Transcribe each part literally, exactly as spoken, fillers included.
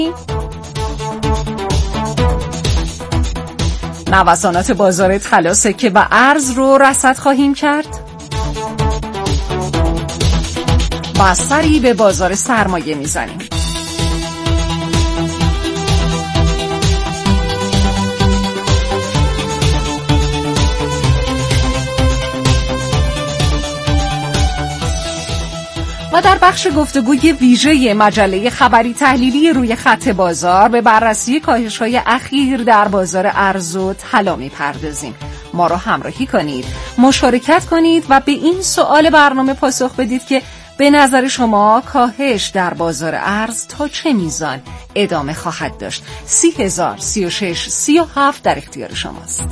نوسانات بازار طلا، سکه و ارز رو رصد خواهیم کرد و سری به بازار سرمایه میزنیم. و در بخش گفتگوی ویژه مجله خبری تحلیلی روی خط بازار به بررسی کاهش‌های اخیر در بازار ارز و طلا می‌پردازیم. ما را همراهی کنید، مشارکت کنید و به این سوال برنامه پاسخ بدید که به نظر شما کاهش در بازار ارز تا چه میزان ادامه خواهد داشت؟ سی هزار سی و شش سی و هفت در اختیار شماست.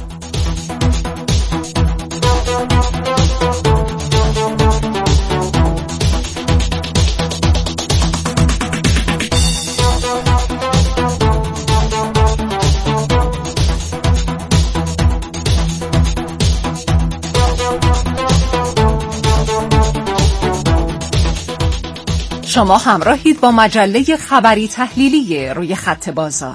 شما همراهید با مجله خبری تحلیلی روی خط بازار.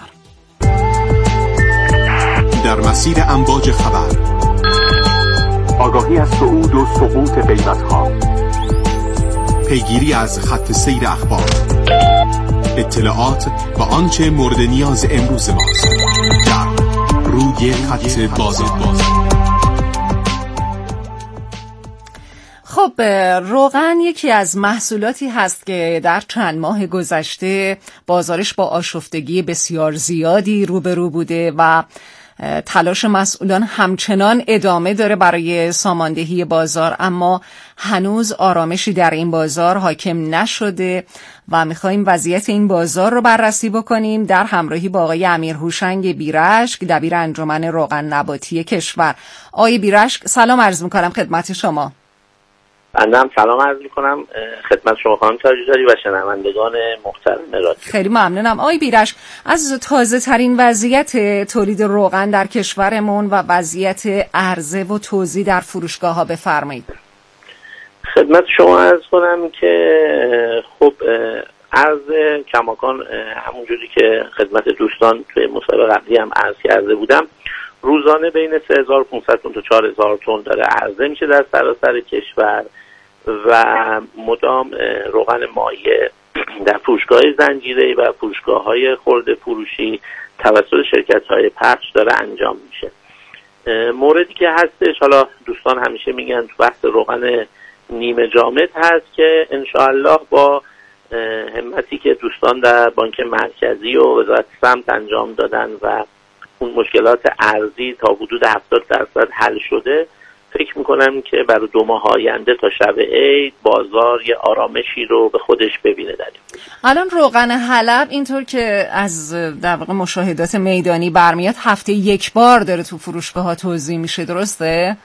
در مسیر امواج خبر، آگاهی از صعود و سقوط قیمت‌ها، پیگیری از خط سیر اخبار، اطلاعات و آنچه مورد نیاز امروز ماست در روی خط بازار. خب روغن یکی از محصولاتی هست که در چند ماه گذشته بازارش با آشفتگی بسیار زیادی روبرو بوده و تلاش مسئولان همچنان ادامه داره برای ساماندهی بازار، اما هنوز آرامشی در این بازار حاکم نشده و میخواییم وضعیت این بازار رو بررسی بکنیم در همراهی با آقای امیر هوشنگ بیرشک، دبیر انجمن روغن نباتی کشور. آقای بیرشک سلام عرض میکنم خدمت شما. بنده هم سلام عرض میکنم خدمت شما خانم تاجداری و شنوندگان محترم رادیو. خیلی ممنونم. آقای بیرشک، از تازه ترین وضعیت تولید روغن در کشورمون و وضعیت عرضه و توزیع در فروشگاه ها بفرمایید. خدمت شما عرض کنم که خب عرضه کماکان همونجوری که خدمت دوستان توی مصاحبه قبلی هم عرض کرده بودم، روزانه بین سه هزار و پانصد تن تا چهار هزار تن داره عرضه میشه در سراسر کشور و مدام روغن مایع در فروشگاه زنجیره‌ای و فروشگاه‌های خرده فروشی توسط شرکت‌های پخش داره انجام میشه. موردی که هستش، حالا دوستان همیشه میگن تو بحث روغن نیمه جامد هست که انشاءالله با همتی که دوستان در بانک مرکزی و وزارت سمت انجام دادن و اون مشکلات ارزی تا حدود هفتاد درصد حل شده، فکر میکنم که برای دو ماه آینده تا شب عید بازار یه آرامشی رو به خودش ببینه داریم. الان روغن حلب اینطور که از در واقع مشاهدات میدانی برمیاد هفته یک بار داره تو فروشگاه ها توزیع میشه، درسته؟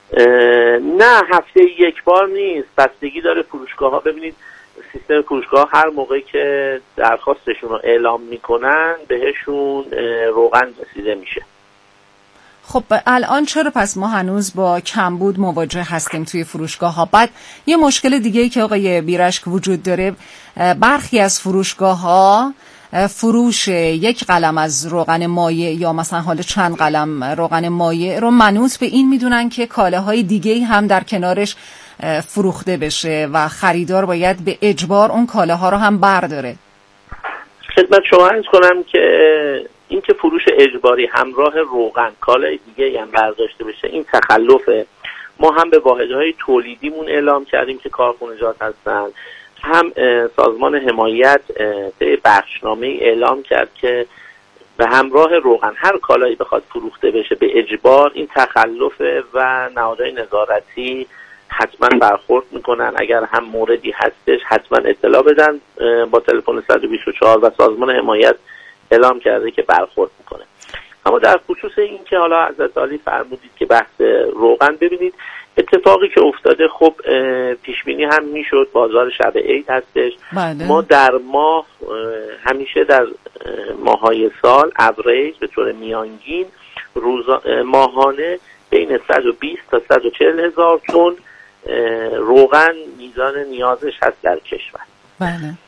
نه هفته یک بار نیست، بستگی داره فروشگاه ها. ببینید سیستم فروشگاه هر موقعی که درخواستشون رو اعلام میکنن بهشون روغن رسیده میشه. خب الان چرا پس ما هنوز با کمبود مواجه هستیم توی فروشگاه ها؟ بعد یه مشکل دیگه ای که آقای بیرشک وجود داره، برخی از فروشگاه ها فروش یک قلم از روغن مایع یا مثلا حالا چند قلم روغن مایع رو منوط به این میدونن که کالاهای دیگه هم در کنارش فروخته بشه و خریدار باید به اجبار اون کالاها رو هم برداره. خدمت شما عرض کنم که این که فروش اجباری همراه روغن کالای دیگه هم برداشته بشه این تخلفه. ما هم به واحدهای تولیدیمون اعلام کردیم که کارخونجات هستن، هم سازمان حمایت طی بخشنامه اعلام کرد که به همراه روغن هر کالایی بخواد فروخته بشه به اجبار این تخلفه و نهادهای نظارتی حتما برخورد میکنن. اگر هم موردی هستش حتما اطلاع بدن با تلفن صد و بیست و چهار و سازمان حمایت اعلام کرده که برخورد میکنه. اما در خصوص این که حالا حضرت عالی فرمودید که بحث روغن، ببینید اتفاقی که افتاده خب پیش بینی هم میشد، بازار شب عید هستش. بله. ما در ماه همیشه در ماهای سال اوریج به طور میانگین روزا ماهانه بین صد و بیست تا صد و چهل هزار تن روغن میزان نیازش هست در کشور. بله.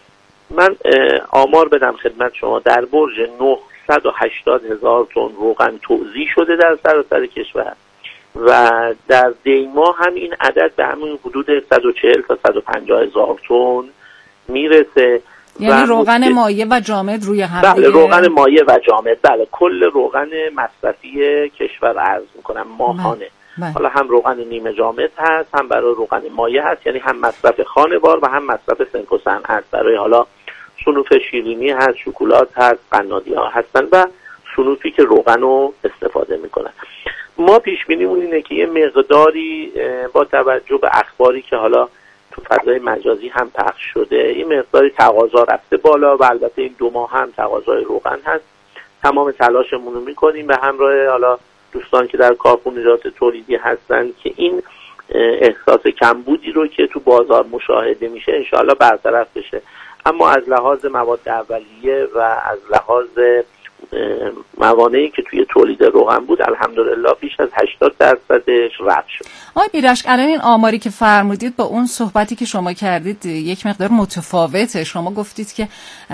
من آمار بدم خدمت شما، در برج نهصد و هشتاد هزار تن روغن توزیع شده در سراسر کشور و در دیما هم این عدد به همین حدود صد و چهل تا صد و پنجاه هزار تن میرسه. یعنی روغن مایع و جامد روی هم. بله، روغن مایع و جامد، بله، کل روغن مصرفی کشور عرض میکنم ماهانه. بله. حالا هم روغن نیمه جامد هست، هم برای روغن مایع هست، یعنی هم مصرف خانوار و هم مصرف سنک و صنعت. برای حالا صنوف شیرینی هست، شکلات هست، قنادی ها هستن و صنوفی که روغن رو استفاده میکنن. ما پیش بینیمون اینه که یه مقداری با توجه به اخباری که حالا تو فضای مجازی هم پخش شده، این مقداری تقاضا رفته بالا و البته این دو ماه هم تقاضای روغن هست. تمام تلاشمون رو میکنیم به همراه حالا دوستان که در کارخانجات تولیدی هستن که این احساس کمبودی رو که تو بازار مشاهده میشه انشاءالله برطرف بشه. اما از لحاظ مواد اولیه و از لحاظ موانعی که توی تولید روغن بود الحمدلله بیش از هشتاد درصدش رفع شد. آقای بیرشک، الان این آماری که فرمودید با اون صحبتی که شما کردید یک مقدار متفاوته. شما گفتید که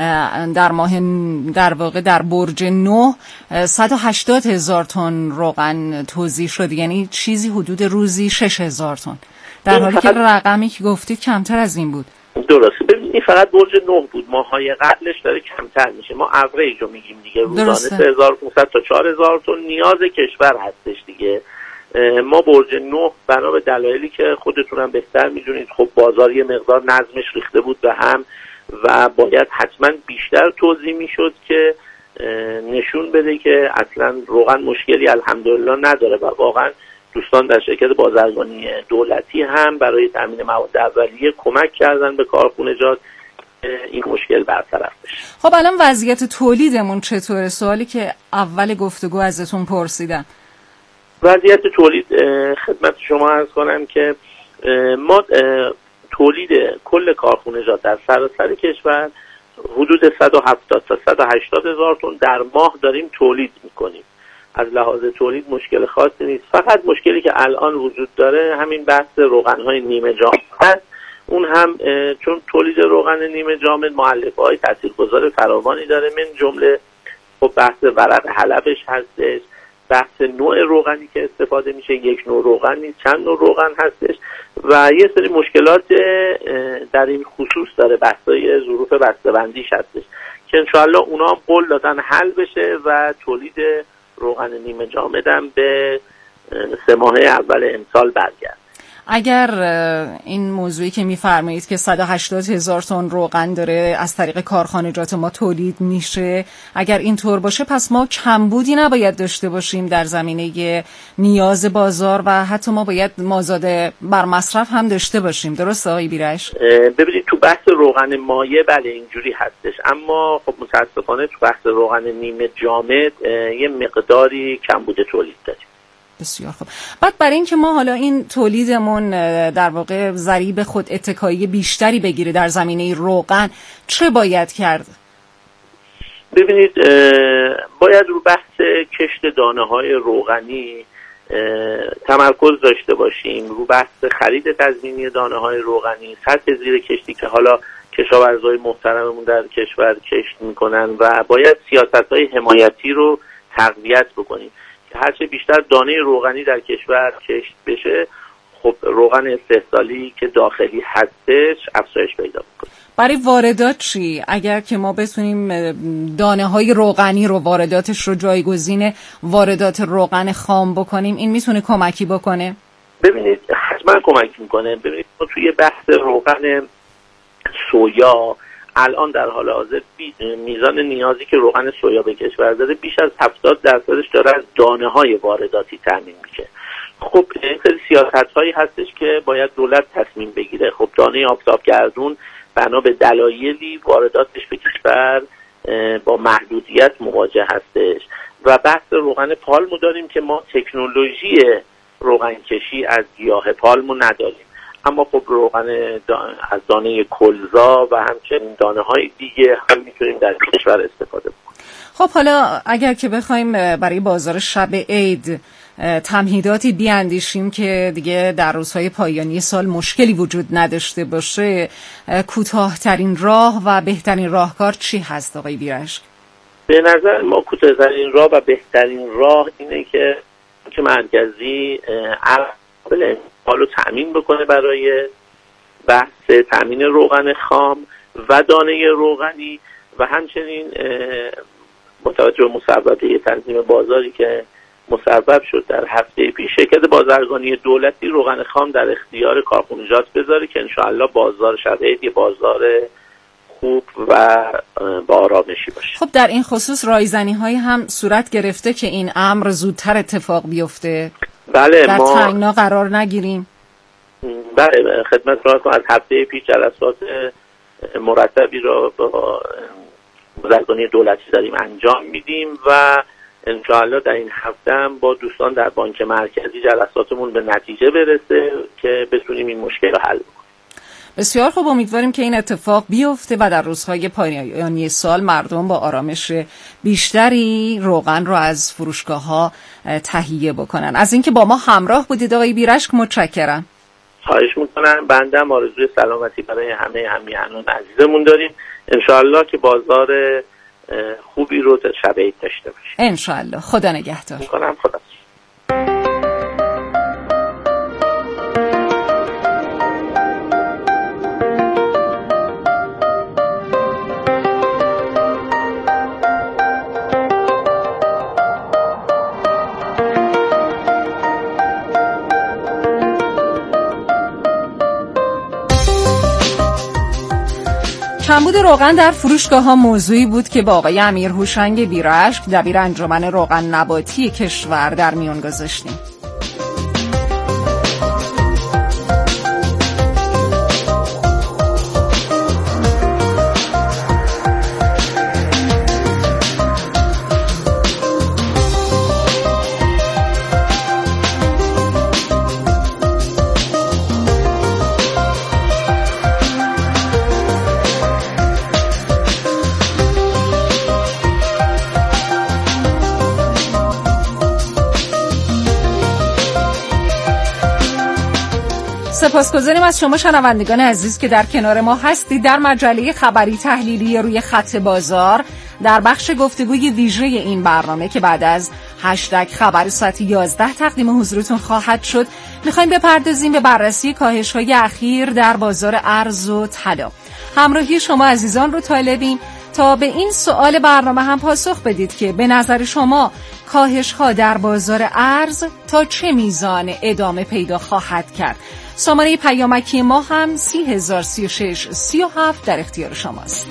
در ماه در واقع در برج نه صد و هشتاد هزار تن روغن توزیع شد، یعنی چیزی حدود روزی شش هزار تن، در حالی که رقمی که گفتید کمتر از این بود. درسته. ببینید فقط برج نه بود، ماهای قبلش داره کمتر میشه. ما اوریج رو میگیم دیگه، روزانه سه هزار و پانصد تا چهار هزار تن نیاز کشور هستش دیگه. ما برج نه بنا به دلایلی که خودتونم بهتر میدونید خب بازار یه مقدار نظمش ریخته بود به هم و باید حتما بیشتر توزیع میشد که نشون بده که اصلا روغن مشکلی الحمدلله نداره و واقعا دوستان در شرکت بازرگانی دولتی هم برای تامین مواد اولیه کمک کردن به کارخانجات این مشکل برطرف بشه. خب الان وضعیت تولیدمون چطوره؟ سوالی که اول گفتگو ازتون پرسیدم. وضعیت تولید خدمت شما عرض کنم که ما تولید کل کارخانجات در سراسر کشور حدود صد و هفتاد تا صد و هشتاد هزار تن در ماه داریم تولید میکنیم. از لحاظ تولید مشکل خاصی نیست، فقط مشکلی که الان وجود داره همین بحث روغن‌های نیمه جامد هست. اون هم چون تولید روغن نیمه جامد مؤلفه‌های تاثیرگذار فراوانی داره، من جمله خب بحث ورق حلبش هستش، بحث نوع روغنی که استفاده میشه، یک نوع روغن نیست چند نوع روغن هستش و یه سری مشکلات در این خصوص داره، بحثای ظروف بسته‌بندیش هستش که انشاءالله اونا هم قول دادن حل بشه و تولید روغن نیمه جامدم به سه ماهه اول امسال برگرد. اگر این موضوعی که میفرمایید که صد و هشتاد هزار تن روغن داره از طریق کارخانجات ما تولید میشه، اگر اینطور باشه پس ما کمبودی نباید داشته باشیم در زمینه نیاز بازار و حتی ما باید مازاد بر مصرف هم داشته باشیم. درسته آقای بیرش؟ ببینید تو بحث روغن مایع بله اینجوری هستش، اما خب متاسفانه تو بحث روغن نیمه جامد یه مقداری کمبود تولید داریم. بسیار خوب. بعد برای اینکه ما حالا این تولیدمون در واقع ضریب خود اتکایی بیشتری بگیره در زمینه روغن چه باید کرد؟ ببینید باید رو بحث کشت دانه های روغنی تمرکز داشته باشیم، رو بحث خرید تضمینی دانه های روغنی، سطح زیر کشتی که حالا کشاورزای محترممون در کشور کشت میکنن و باید سیاست های حمایتی رو تقویت بکنیم که هرچه بیشتر دانه روغنی در کشور کشت بشه خب روغن استحصالی که داخلی هستش افزایش پیدا میکنه. برای واردات چی؟ اگر که ما بتونیم دانه های روغنی رو وارداتش رو جایگزین واردات روغن خام بکنیم این میتونه کمکی بکنه؟ ببینید حتما کمک میکنه. ببینید ما توی بحث روغن سویا الان در حال حاضر میزان نیازی که روغن سویا به کشور داره بیش از هفتاد درصدش داره از دانه های وارداتی تامین میشه. خب این سری سیاست هایی هستش که باید دولت تصمیم بگیره. خب دانه آفتابگردون بنا به دلایلی وارداتش به کشور با محدودیت مواجه هستش و بحث روغن پالمو داریم که ما تکنولوژی روغن کشی از گیاه پالمو نداریم، اما خب روغن از دانه کلزا و همچنین دانه های دیگه هم میتونیم در کشور استفاده بکنیم. خب حالا اگر که بخوایم برای بازار شب عید تمهیداتی بیاندیشیم که دیگه در روزهای پایانی سال مشکلی وجود نداشته باشه، کوتاه‌ترین راه و بهترین راهکار چی هست آقای بیرشک؟ به نظر ما کوتاه‌ترین راه و بهترین راه اینه که که مرکزی عمل حالو تأمین بکنه برای بحث تأمین روغن خام و دانه روغنی و همچنین با توجه به مسببه تنظیم بازاری که مسبب شد در هفته پیش، شرکت بازرگانی دولتی روغن خام در اختیار کارخانجات بذاره که انشاءالله بازار شرایط یه بازار خوب و با آرامشی باشه. خب در این خصوص رایزنی های هم صورت گرفته که این امر زودتر اتفاق بیفته. بله، در ما تنگنا قرار نگیریم. بله، خدمت را کنم از هفته پیش جلسات مرتبی را با بازرگانی دولتی داریم انجام میدیم و انشاءالله در این هفته هم با دوستان در بانک مرکزی جلساتمون به نتیجه برسه که بتونیم این مشکل رو حل کنیم. بسیار خوب، امیدواریم که این اتفاق بیفته و در روزهای پایانی سال مردم با آرامش بیشتری روغن رو از فروشگاه‌ها تهیه بکنن. از اینکه با ما همراه بودید آقای بیرشک متشکرم. خواهش میکنم. بنده هم آرزوی سلامتی برای همه همیهنان عزیزمون داریم. انشاءالله که بازار خوبی رو شب عید داشته باشیم. انشاءالله. خدا نگهدار. میکنم. خدا. کمبود روغن در فروشگاه‌ها موضوعی بود که با آقای امیر هوشنگ بیرشک دبیر انجمن روغن نباتی کشور در میان گذاشتیم. سپاسگزاریم از شما شنوندگان عزیز که در کنار ما هستید. در مجله خبری تحلیلی روی خط بازار در بخش گفتگوی ویژه این برنامه که بعد از هشتگ خبر ساعت یازده تقدیم حضورتون خواهد شد، میخوایم بپردازیم به بررسی کاهش‌های اخیر در بازار ارز و طلا. همراهی شما عزیزان رو طالبیم تا به این سوال برنامه هم پاسخ بدید که به نظر شما کاهش‌ها در بازار ارز تا چه میزان ادامه پیدا خواهد کرد؟ شماره پیامکی ما هم سی هزار سی و شش سی و هفت در اختیار شماست.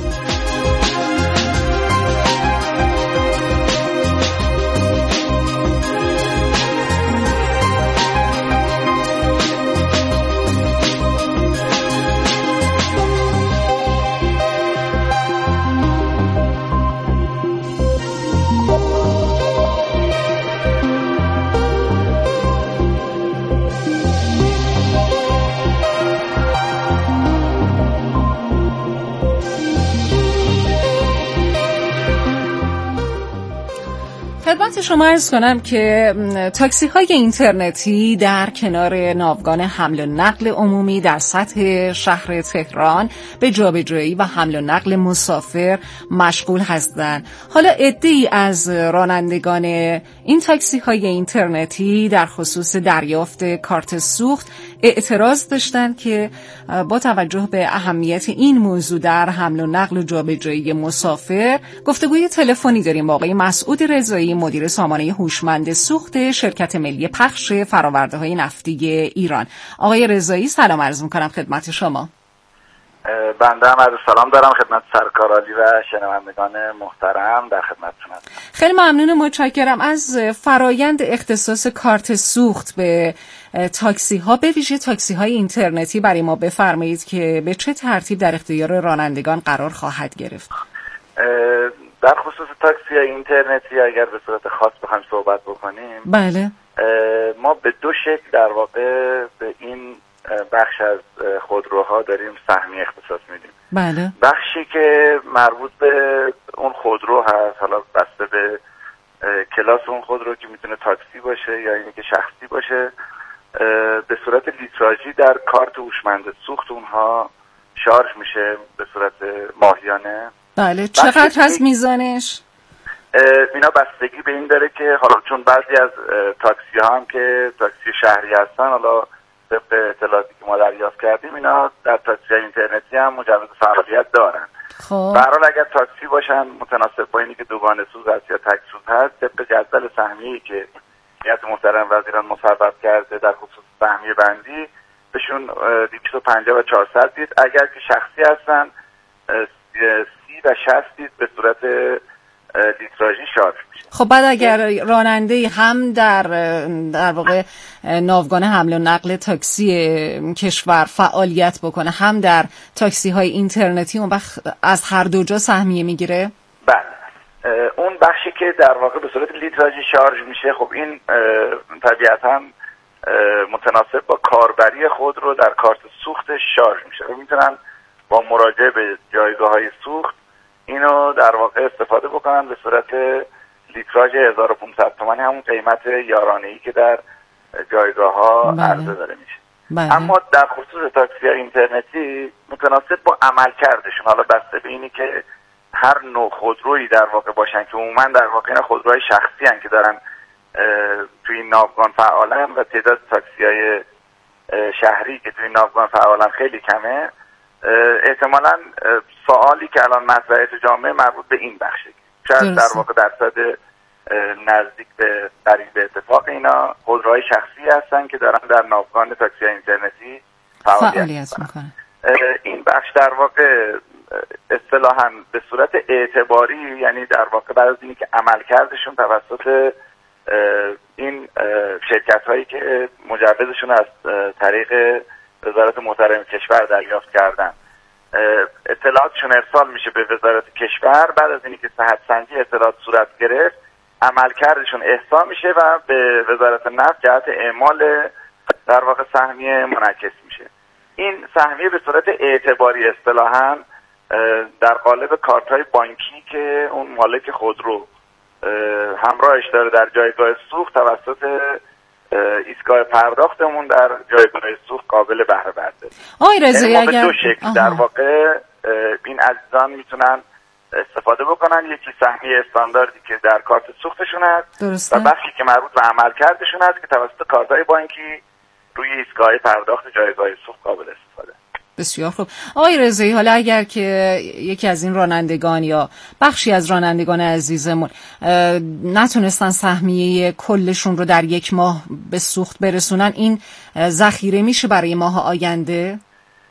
خدمت شما عرض کنم که تاکسی های اینترنتی در کنار ناوگان حمل و نقل عمومی در سطح شهر تهران به جابجایی و حمل و نقل مسافر مشغول هستند. حالا عده‌ای از رانندگان این تاکسی های اینترنتی در خصوص دریافت کارت سوخت اعتراض داشتند که با توجه به اهمیت این موضوع در حمل و نقل و جابجایی مسافر گفتگوی تلفنی داریم با آقای مسعود رضایی، مدیر سامانه هوشمند سوخت شرکت ملی پخش فرآورده‌های نفتی ایران. آقای رضایی سلام عرض می‌کنم خدمت شما. بنده هم عرض سلام دارم خدمت سرکار عالی و شنوندگان محترم، در خدمتتون هستم. خیلی ممنون و متشکرم. از فرایند اختصاص کارت سوخت به تاکسی ها، به ویژه تاکسی های اینترنتی، برای ما بفرمایید که به چه ترتیب در اختیار رانندگان قرار خواهد گرفت؟ در خصوص تاکسی های اینترنتی اگر به صورت خاص بخوایم صحبت بکنیم، بله، ما به دو شکل در واقع به این بخش از خودروها داریم سهمی اختصاص میدیم. بله. بخشی که مربوط به اون خودرو هست، حالا بسته به کلاس اون خودرو که میتونه تاکسی باشه یا اینکه شخصی باشه به صورت لیتراژی در کارت هوشمند سوخت اونها شارژ میشه به صورت ماهیانه. بله. چقدر هست میزانش؟ اینا بستگی به این داره که حالا چون بعضی از تاکسی ها هم که تاکسی شهری هستن، حالا طبق اطلاعاتی که ما دریافت کردیم اینا در تاکسی اینترنتی هم مجوز فعالیت دارن. خب به هر حال اگر تاکسی باشن متناسب با اینی که دوگانه سوز هست یا تک سوز هست، طبق جدول سهمیه‌ای که هیئت محترم وزیران مصوب کرده در خصوص سهمیه بندی، بهشون دویست و پنجاه و چهارصد دید. اگر که شخصی هستن سی و شصت دید به صورت لیتراژی شارژ میشه. خب بعد اگر راننده هم در در واقع ناوگان حمل و نقل تاکسی کشور فعالیت بکنه، هم در تاکسی های اینترنتی، اون وقت از هر دو جا سهمیه میگیره؟ بله. اون بخشی که در واقع به صورت لیتراژی شارژ میشه، خب این طبیعتاً متناسب با کاربری خود رو در کارت سوختش شارژ میشه و میتونن با مراجعه به جایگاه های سوخت اینو در واقع استفاده بکنن به صورت لیتراژ هزار و پانصد تومانی، همون قیمت یارانه‌ای که در جایگاه ها عرضه داره میشه. بله. اما در خصوص تاکسی اینترنتی متناسب با عمل کردشون، حالا بسته به اینی که هر نوع خودرویی در واقع باشن که عموما در واقع اینا خودروهای شخصی هن که دارن توی این ناوگان فعالن و تعداد تاکسی های شهری که توی این ناوگان فعالن خیلی کمه، احتمالاً سوالی که الان مطرحه تو جامعه مربوط به این بخشه، شاید در واقع درصد نزدیک به قریب به اتفاق اینا خودروهای شخصی هستن که دارن در ناوگان تاکسی اینترنتی فعالیت, فعالیت میکنن. این بخش در واقع اصطلاحاً به صورت اعتباری، یعنی در واقع بعد از اینی که عمل کردشون توسط این شرکت هایی که مجوزشون از طریق وزارت محترم کشور دریافت کردن اطلاعاتشون ارسال میشه به وزارت کشور. بعد از اینی که صحت سنجی اطلاعات صورت گرفت، عملکردشون احصا میشه و به وزارت نفت جهت اعمال در واقع سهمیه منعکس میشه. این سهمیه به صورت اعتباری اصطلاحاً در قالب کارت‌های بانکی که اون مالک خودرو همراهش داره در جایگاه سوخت توسط ایستگاه پرداختمون در جایگاه سوخت قابل بهره برداری. آقای رضایی اگر دو شکل آها. در واقع این عزیزان میتونن استفاده بکنن، یکی سهمیه استانداردی که در کارت سوختشون هست درسته. و بخشی که مربوط به عمل کردشون هست که توسط کارت‌های بانکی روی ایستگاه پرداخت جایگاه سوخت قابل استفاده. بسیار خوب. آقای رضایی، حالا اگر که یکی از این رانندگان یا بخشی از رانندگان عزیزمون نتونستن سهمیه کلشون رو در یک ماه به سوخت برسونن، این ذخیره میشه برای ماه آینده؟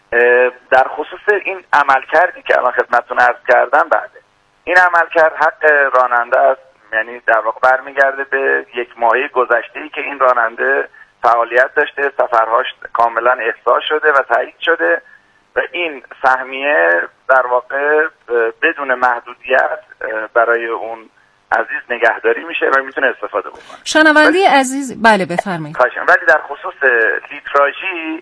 در خصوص این عملکردی که الان خدمتتون عرض کردم، بعد این عملکرد حق راننده است، یعنی در واقع برمیگرده به یک ماهه گذشته‌ای که این راننده فعالیت داشته، سفرهاش کاملا احصا شده و تایید شده و این سهمیه در واقع بدون محدودیت برای اون عزیز نگهداری میشه و میتونه استفاده بکنه. شنونده عزیز، بله بفرمایید. ولی در خصوص لیتراژی،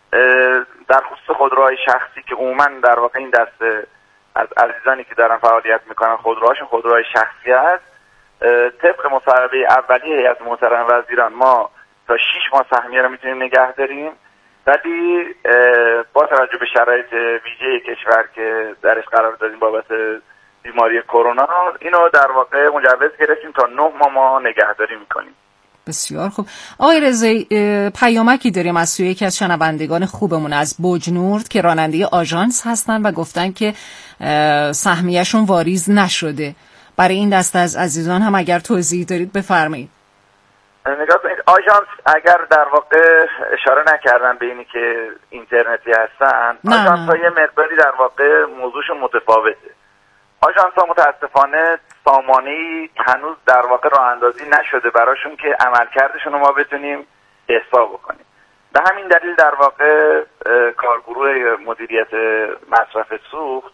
در خصوص خودروهای شخصی که عموما در واقع این دسته از عزیزانی که دارن فعالیت میکنن خودروهاشون خودروهای شخصی هست، طبق مصوبه اولیه هیئت محترم وزیران ما تا شش ماه سهمیه رو میتونیم نگه داریم، ولی با توجه به شرایط ویژه کشور که درش قرار دادیم بابت بیماری کرونا، اینو در واقع مجوز گرفتیم تا نه ماه ما نگهداری میکنیم. بسیار خوب. آقای رضایی، پیامکی داریم از سوی یکی از شنوندگان خوبمون از بوجنورد که راننده آژانس هستن و گفتن که سهمیه‌شون واریز نشده. برای این دسته از عزیزان هم اگر توضیح دارید بفرمایید. نگاه کنید، آژانس اگر در واقع اشاره نکردن به اینی که اینترنتی هستن، آژانس ها یه مقداری در واقع موضوعشون متفاوته. آژانس ها متاسفانه سامانه‌ای هنوز در واقع راه اندازی نشده براشون که عملکردشون رو ما بتونیم احصا بکنیم. به همین دلیل در واقع کارگروه مدیریت مصرف سوخت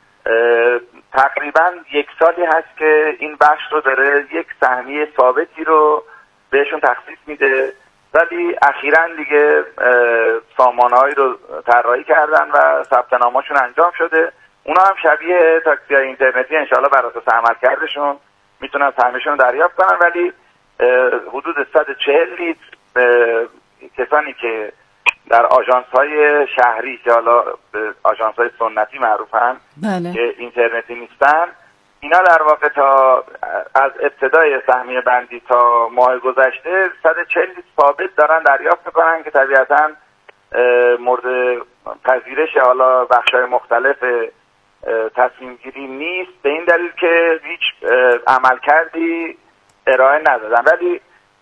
تقریبا یک سالی هست که این بخش رو داره یک سهمیه ثابتی رو بهشون تخصیص میده، ولی اخیراً دیگه سامانه‌هایی رو طراحی کردن و ثبت نامه‌شون انجام شده. اونا هم شبیه تاکسی‌های اینترنتی انشالله بر اساس عملکردشون میتونن سهمیشون رو دریافت کنن، ولی حدود صد و چهل لیتر کسانی که در آژانس‌های شهری که حالا آژانس‌های سنتی معروفن بله. که اینترنتی نیستن، اینا در واقع تا از ابتدای سهمیه بندی تا ماه گذشته صد و چهل لیتر ثابت دارن دریافت میکنن که طبیعتاً مورد پذیرش حالا بخش‌های مختلف تصمیم گیری نیست، به این دلیل که هیچ عمل کردی ارائه ندادن. ولی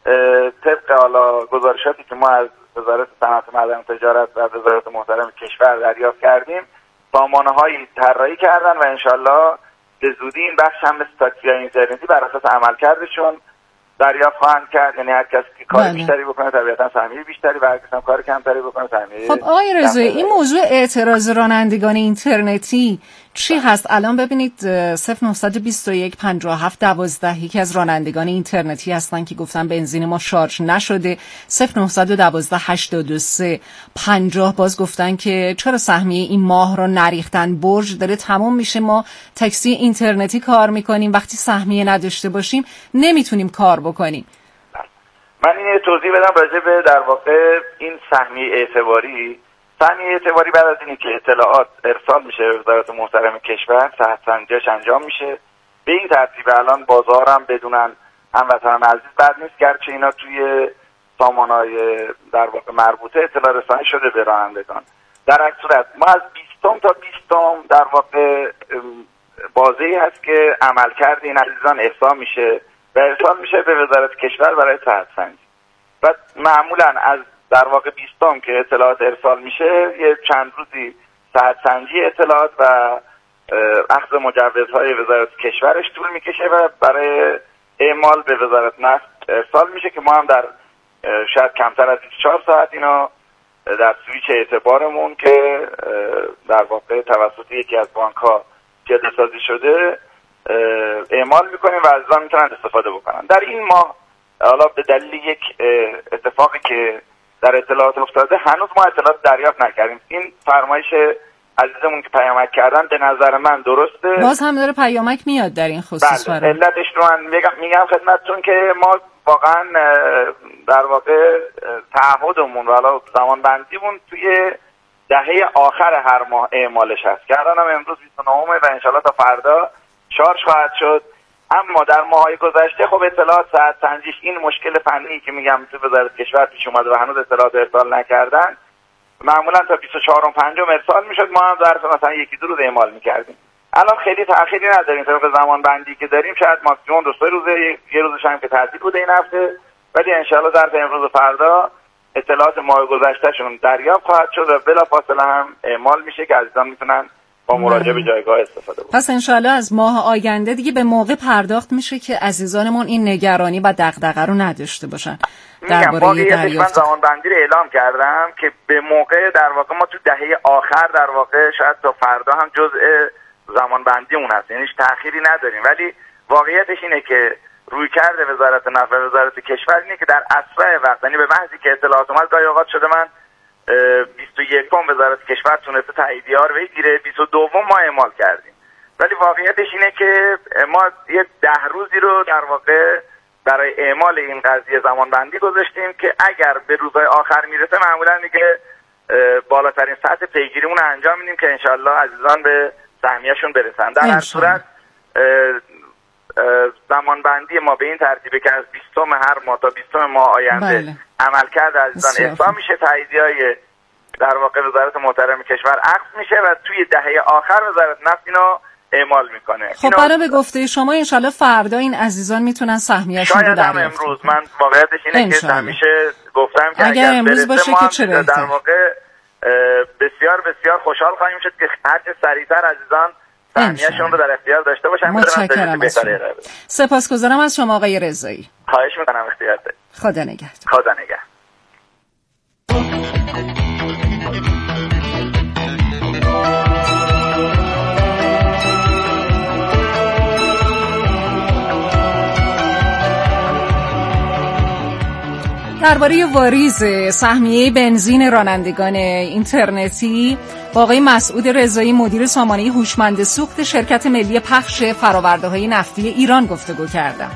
طبق حالا گزارشاتی که ما از وزارت صنعت معدن و تجارت و وزارت محترم کشور دریافت کردیم، سامانه‌هایی طراحی کردن و انشالله به زودی این بخش هم مثل تاکسی‌های اینترنتی بر اساس عملکردشون دریافت خواهند کرد. یعنی هر کس که کار بیشتری بکنه طبیعتا سهمیه بیشتری و هر کس هم کار کمتری بکنه سهمیه. خب آقای رضایی، این موضوع اعتراض رانندگان اینترنتی چی هست؟ الان ببینید صفر نهصد و بیست و یک پنجاه و هفت دوازده یکی از رانندگان اینترنتی هستن که گفتن بنزین ما شارژ نشده. صفر نهصد و دوازده هشتاد و سه پنجاه باز گفتن که چرا سهمیه این ماه رو نریختن، برج داره تموم میشه، ما تاکسی اینترنتی کار میکنیم، وقتی سهمیه نداشته باشیم نمیتونیم کار بکنیم. من این توضیح بدم راجع به در واقع این سهمیه اعتباری. سهمیه اعتباری بعد از اینی که اطلاعات ارسال میشه به وزارت محترم کشور، صحت سنجیش انجام میشه، به این ترتیب الان بازارم بدونن هموطنان عزیز بد نیست، گرچه اینا توی سامانه‌های در واقع مربوطه اطلاع رسانی شده به رانندگان. در هر صورت ما از بیستم تا بیستم در واقع بازه‌ای هست که عملکرد این عزیزان احصا میشه و ارسال میشه به وزارت کشور برای صحت سنجی. و معمولا از در واقع بیستم که اطلاعات ارسال میشه یه چند روزی صحت سنجی اطلاعات و اخذ مجوزهای وزارت کشورش طول میکشه و برای اعمال به وزارت نفت ارسال میشه که ما هم در شاید کمتر از بیست و چهار ساعت اینا در سویچ اعتبارمون که در واقع توسط یکی از بانک ها پیاده سازی شده اعمال میکنیم و عزیزان میتونن استفاده بکنن. در این ماه حالا به دلیل یک اتفاقی که در اطلاعات افتاده هنوز ما اطلاعات دریافت نکردیم. این فرمایش عزیزمون که پیامک کردن به نظر من درسته. باز هم داره پیامک میاد در این خصوص. بله. علتش رو من میگم, میگم خدمتتون که ما واقعا در واقع تعهدمون و حالا زمان بندیمون توی دهه آخر هر ماه اعمالش هست که الان هم امروز بیست و نه و انشالله تا فردا شارژ خواهد شد. اما در ماهای گذشته خب اطلاعات صحت سنجیش این مشکل فنی که میگم تو وزارت کشور پیش اومده و هنوز اطلاعات ارسال نکردن، معمولا تا بیست و چهار و پنج ارسال میشد، ما هم در مثلا یکی دو روز اعمال میکردیم. الان خیلی تأخیری نداریم طبق زمان بندی که داریم، شاید ماکسیمم دو سه روزه، یه روزش هم که تعطیل بوده این هفته، ولی ان شاءالله در امروز و فردا اطلاعات ماه گذشتهشون دریافت خواهد شد و بلافاصله هم اعمال میشه که عزیزان میتونن با مراجعه به جایگاه استفاده بکنن. پس انشالله از ماه آینده دیگه به موقع پرداخت میشه که عزیزانمون این نگرانی و دغدغه رو نداشته باشن. درباره دریافت من زمان بندی رو اعلام کردم که به موقع در واقع ما تو دهه آخر در واقع شاید تا فردا هم جزء زمان بندیمون هست، یعنی هیچ تأخیری نداریم، ولی واقعیتش اینه که روی کرده وزارت نفت و وزارت کشور اینه که در اسرع وقت، یعنی به محضی که اطلاعات اومد گاهی اوقات شده من بیست و یکم وزارت کشور تونسته تاییدیه ها رو بگیره، بیست و دوم ما اعمال کردیم، ولی واقعیتش اینه که ما یک ده روزی رو در واقع برای اعمال این قضیه زمان بندی گذاشتیم که اگر به روزهای آخر میرسه معمولا دیگه بالاترین سطح پیگیریمون رو انجام میدیم که انشالله عزیزان به سهمیه‌شون برسن. در هر صورت زمان بندی ما به این ترتیبه که از بیستم هر ماه تا بیستم ماه آینده بله. عملکرد عزیزان احصا میشه، تاییدیه‌های در واقع وزارت محترم کشور اخذ میشه و توی دهه آخر وزارت نفت اینو اعمال میکنه. خب برای به گفته شما انشالله فردا این عزیزان میتونن سهمیه‌شون رو دریافت کنن. شاید هم امروز، من واقعیتش اینه که همیشه گفتم که اگر, اگر امروز باشه که چه بهتر. در واقع بسیار بسیار خوشحال خواهیم شد که هرچه سریعتر عزیزان سهمیه‌شون رو در اختیار داشته باشن. متشکرم از شما. سپاسگزارم از شما آقای رضایی. خواهش میکنم اختیار دارید. خدا نگهدار. خدا نگهدار. درباره واریز سهمیه بنزین رانندگان اینترنتی با آقای مسعود رضایی مدیر سامانه هوشمند سوخت شرکت ملی پخش فرآورده‌های نفتی ایران گفتگو کردم.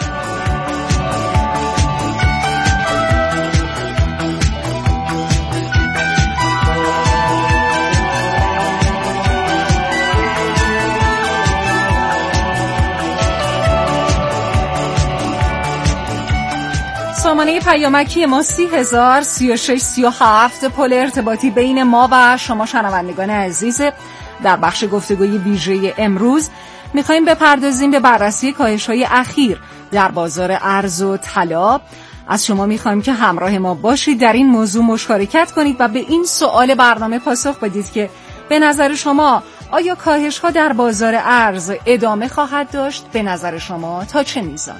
سامانه پیامکی ما سی هزار سی و شش سی و هفت پل ارتباطی بین ما و شما شنوندگان عزیز. در بخش گفتگوی ویژه امروز میخواییم بپردازیم به بررسی کاهش‌های اخیر در بازار ارز و طلا. از شما میخوایم که همراه ما باشید، در این موضوع مشارکت کنید و به این سوال برنامه پاسخ بدید که به نظر شما آیا کاهش‌ها در بازار ارز ادامه خواهد داشت؟ به نظر شما تا چه میزان؟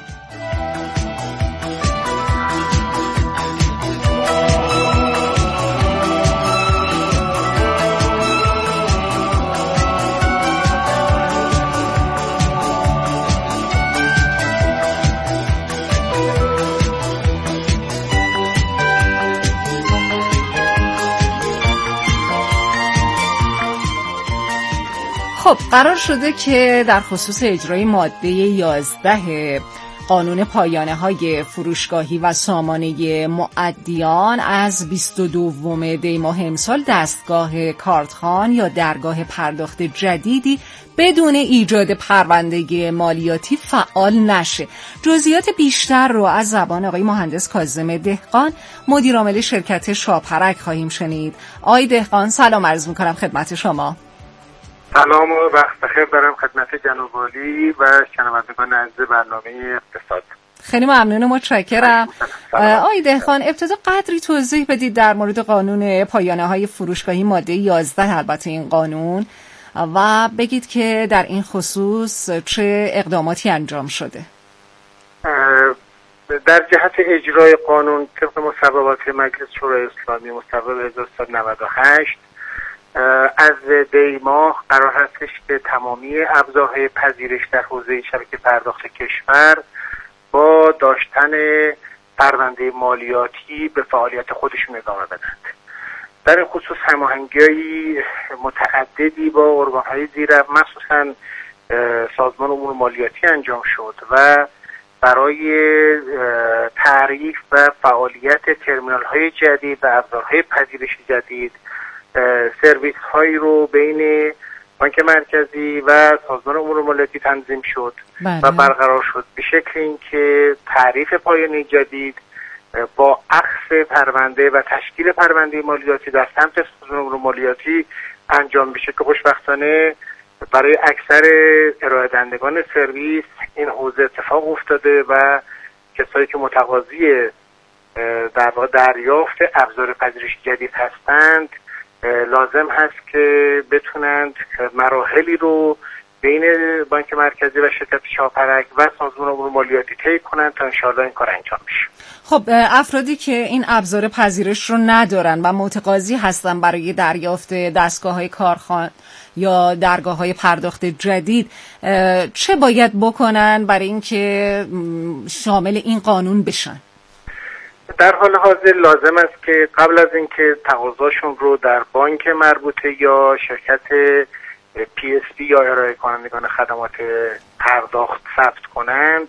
خب قرار شده که در خصوص اجرای ماده یازده قانون پایانه‌های فروشگاهی و سامانه مؤدیان از بیست و دوم دی ماه امسال دستگاه کارتخوان یا درگاه پرداخت جدیدی بدون ایجاد پرونده مالیاتی فعال نشه. جزئیات بیشتر رو از زبان آقای مهندس کاظم دهقان مدیر عامل شرکت شاپرک خواهیم شنید. آقای دهقان سلام عرض می‌کنم خدمت شما. سلام و وقت بخیر دارم خدمت جناب عالی و شنوندگان عزیز برنامه اقتصاد. خیلی ممنون و متشکرم. آقای دهقان ابتدا قدری توضیح بدید در مورد قانون پایانه‌های فروشگاهی ماده یازده البته این قانون و بگید که در این خصوص چه اقداماتی انجام شده. در جهت اجرای قانون طبق مصوبات مجلس شورای اسلامی مصوبه هزار و سیصد و نود و هشت از دی ماه قرار هستش که تمامی ابزارهای پذیرش در حوزه شبکه پرداخت کشور با داشتن پرونده مالیاتی به فعالیت خودشون ادامه بدند. در این خصوص هماهنگی متعددی با ارگان‌های زیر مخصوصاً سازمان امور مالیاتی انجام شد و برای تعریف و فعالیت ترمینال‌های جدید و ابزارهای پذیرش جدید سرویس هایی رو بین بانک مرکزی و سازمان امور مالیاتی تنظیم شد بله. و برقرار شد به شکل اینکه تعریف پایانی جدید با اخذ پرونده و تشکیل پرونده مالیاتی در سمت سازمان امور مالیاتی انجام بشه که خوشبختانه برای اکثر ارائه دهندگان سرویس این حوزه اتفاق افتاده و کسایی که متقاضی در واقع دریافت ابزار پذیرش جدید هستند لازم هست که بتونند مراحلی رو بین بانک مرکزی و شرکت شاپرک و سازمان امور مالیاتی طی کنند تا انشاءالله این کار انجام بشه. خب افرادی که این ابزار پذیرش رو ندارن و متقاضی هستن برای دریافت دستگاه‌های کارخوان یا درگاه‌های پرداخت جدید چه باید بکنن برای اینکه شامل این قانون بشن؟ در حال حاضر لازم است که قبل از اینکه تقاضاشون رو در بانک مربوطه یا شرکت پی اس بی یا ارائه کنندگان خدمات پرداخت ثبت کنند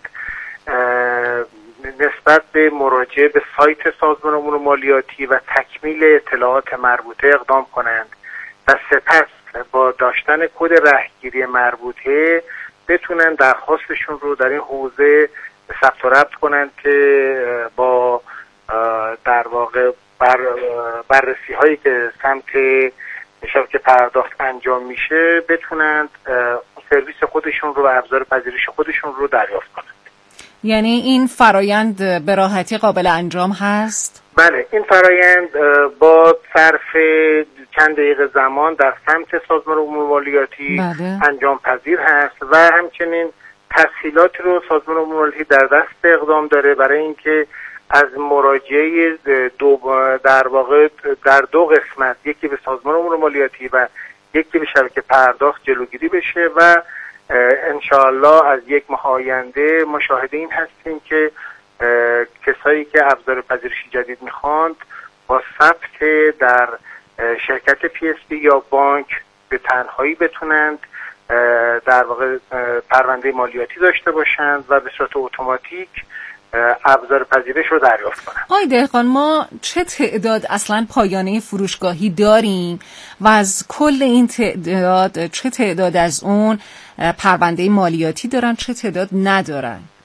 نسبت به مراجعه به سایت سازمان امور مالیاتی و تکمیل اطلاعات مربوطه اقدام کنند و سپس با داشتن کد رهگیری مربوطه بتونن درخواستشون رو در این حوزه ثبت و ربط کنند که با در واقع بر بررسی هایی که سمت شبکه پرداخت انجام میشه بتونند سرویس خودشون رو و ابزار پذیرش خودشون رو دریافت کنند. یعنی این فرایند به راحتی قابل انجام هست؟ بله، این فرایند با صرف چند دقیقه زمان در سمت سازمان امور مالیاتی بله. انجام پذیر هست و همچنین تسهیلات رو سازمان امور مالیاتی در دست اقدام داره برای اینکه از مراجعه دو در واقع در دو قسمت، یکی به سازمان امور مالیاتی و یکی به شبکه پرداخت جلوگیری بشه و انشاءالله از یک ماه آینده مشاهده این هستیم که کسایی که ابزار پذیرش جدید میخواند با ثبت در شرکت پی اس بی یا بانک به تنهایی بتونند در واقع پرونده مالیاتی داشته باشند و به صورت اتوماتیک ابزار پذیرش رو دریافت کنند. آقای دهقان، ما چه تعداد اصلا پایانه فروشگاهی داریم و از کل این تعداد چه تعداد از اون پرونده مالیاتی دارن، چه تعداد ندارن؟